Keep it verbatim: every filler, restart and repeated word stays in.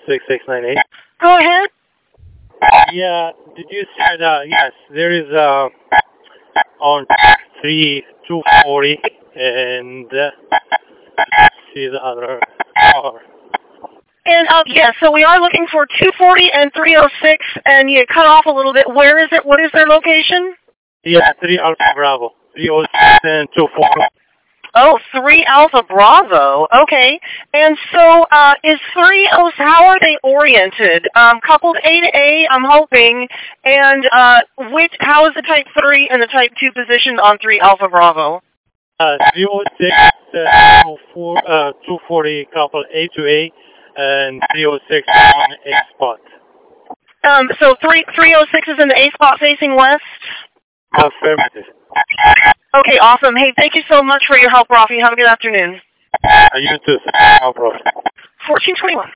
six six nine eight. Go ahead. Yeah, did you say that? Yes, there is uh, on three two forty, and uh, let's see the other car. And uh, yeah, so we are looking for two forty and three oh six, and you cut off a little bit. Where is it? What is their location? Yeah, three Alpha Bravo, three oh six and two forty. Oh, three Alpha Bravo. Okay. And so uh, is three oh, how are they oriented? Um, coupled A to A, I'm hoping. And uh, which? How is the Type three and the Type two positioned on three Alpha Bravo? Uh, three oh six, uh, two forty coupled A to A, and three oh six on A spot. Um, so three, 306 is in the A spot facing west? Affirmative. Okay, awesome. Hey, thank you so much for your help, Rafi. Have a good afternoon. Uh, you too, sir. No problem. fourteen twenty-one.